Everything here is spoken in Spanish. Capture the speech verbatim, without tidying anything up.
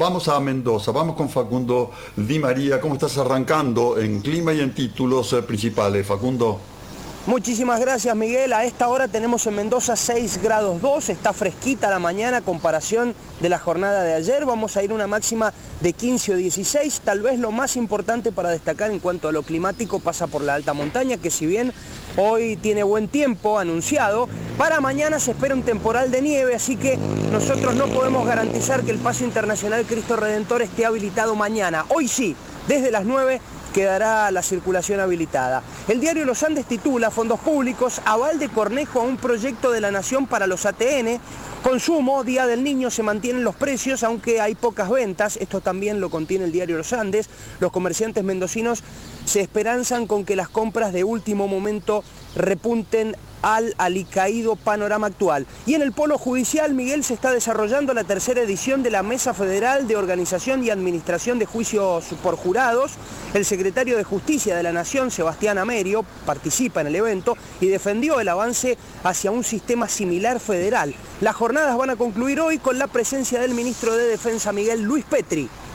vamos a Mendoza, vamos con Facundo Di María. ¿Cómo estás arrancando en clima y en títulos eh, principales, Facundo? Muchísimas gracias, Miguel. A esta hora tenemos en Mendoza seis grados dos, está fresquita la mañana a comparación de la jornada de ayer. Vamos a ir a una máxima de quince o dieciséis. Tal vez lo más importante para destacar en cuanto a lo climático pasa por la alta montaña, que si bien hoy tiene buen tiempo anunciado, para mañana se espera un temporal de nieve, así que nosotros no podemos garantizar que el Paso Internacional Cristo Redentor esté habilitado mañana. Hoy sí, desde las nueve quedará la circulación habilitada. El diario Los Andes titula: Fondos públicos, aval de Cornejo a un proyecto de la Nación para los A T N. Consumo, Día del Niño, se mantienen los precios, aunque hay pocas ventas. Esto también lo contiene el diario Los Andes. Los comerciantes mendocinos se esperanzan con que las compras de último momento repunten al alicaído panorama actual. Y en el polo judicial, Miguel, se está desarrollando la tercera edición de la Mesa Federal de Organización y Administración de Juicios por Jurados. El secretario de Justicia de la Nación, Sebastián Amerio, participa en el evento y defendió el avance hacia un sistema similar federal. Las jornadas van a concluir hoy con la presencia del ministro de Defensa, Miguel Luis Petri.